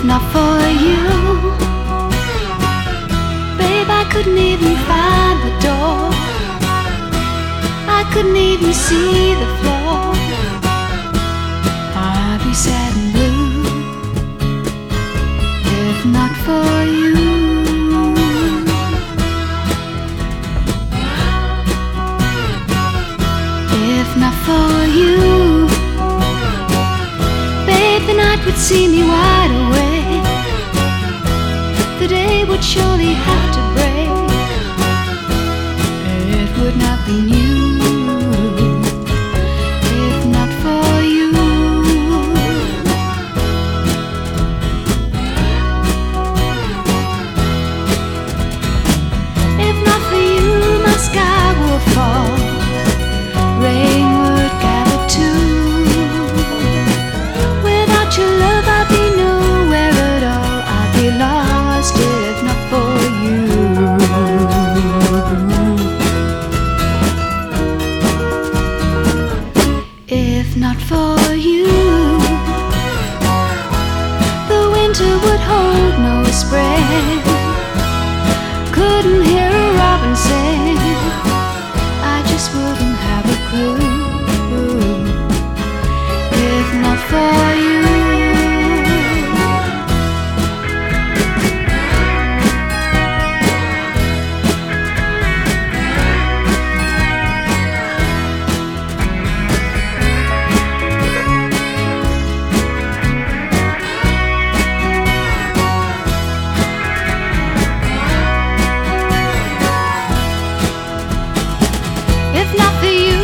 not for you, babe, I couldn't even find the door. I couldn't even see the floor. I'd be sad and blue if not for you. If not for you, babe, the night would see me wide awake. The day would surely have to break. It would not be new if not for you. If not for you, my sky will fall, rain would gather too. Without your love I'd be nowhere at all. I'd be lost if not for you. If not for you, the winter would hold no spring. Couldn't hear a robin sing, I just wouldn't have a clue. If not for you. If not for you,